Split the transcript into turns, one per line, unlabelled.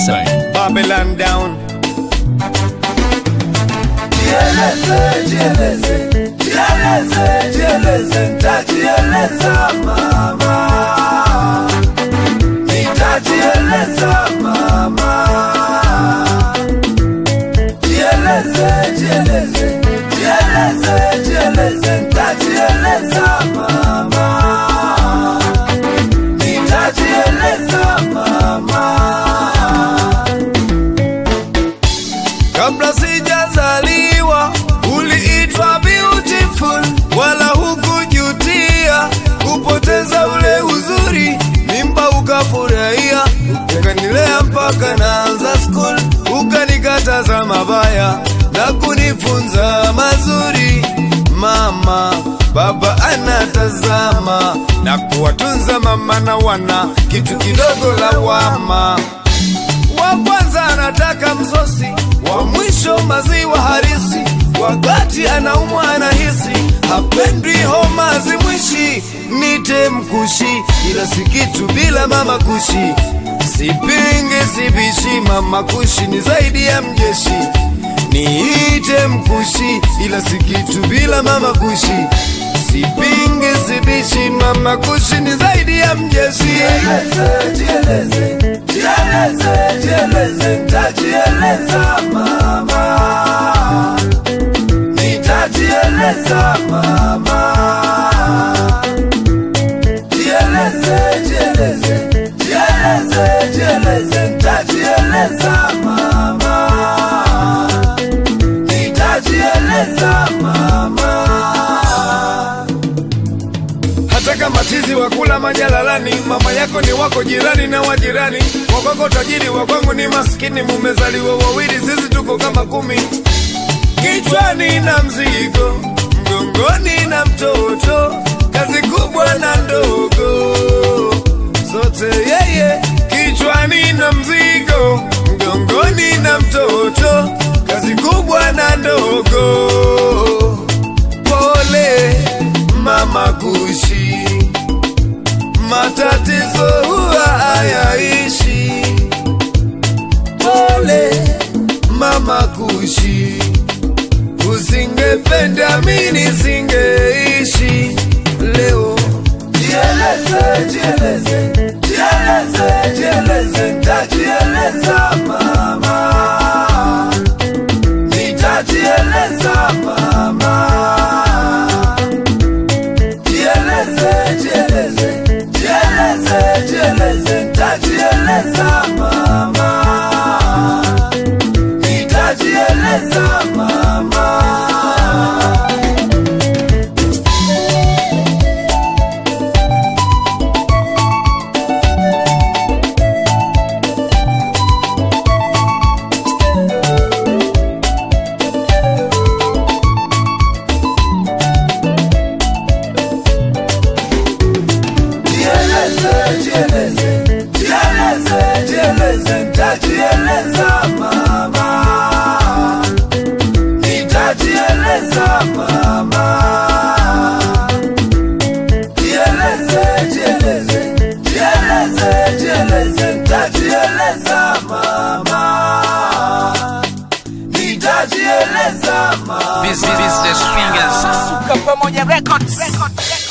Babylon down.
Jieleze, nitajieleza mama. Nitajieleza mama. Jieleze, nitajieleza mama. Nitajieleza mama. Kabla sijazaliwa uliitwa beautiful, wala hukujutia kupoteza ule uzuri. Mimba ukafurahia, ukanilea mpaka naanza school, ukanikataza mabaya na kunifunza mazuri. Mama, baba anatazama na kuwatunza mama na wana, kitu kidogo lawama. Wa kwanza anataka msosi, wa mwisho maziwa harisi. Wakati anaumwa anahisi hapendwi, homa zimwishi. Nite mkushi, ila si kitu bila mama kushi. Sipingi sibishi, mama kushi ni zaidi ya mjeshi. Niite mkushi, ila si kitu bila mama kushi. Sipingi sibishi, mama kushi ni zaidi ya mjeshi. Jieleze, nitajieleza mama. Nitajieleza mama. Jieleze, nitajieleza mama. Nitajieleza mama. Hata kama chizi wakula majalalani, mama yako ni wako jirani na wajirani. Wakwako tajiri, wakwangu ni maskini. Mumezaliwa wawili, sisi tuko kama 10. Kichwani na mzigo, mgongoni na mtoto, kazi kubwa na ndogo zote yeye. Kichwani na mzigo, mgongoni na mtoto, kazi kubwa na ndogo. Pole mama kushi, matatizo huwa hayaishi. Pole mama kushi, usingependa mimi singeishi leo. Jieleze, nitajieleza mama. Nitajieleza mama. Jieleze, nitajieleza mama. Nitajieleza mama. Jieleze, nitajieleza mama. Nitajieleza mama. Jieleze, nitajieleza mama. Nitajieleza mama.
Business Fingers. Suka Pamoja Records.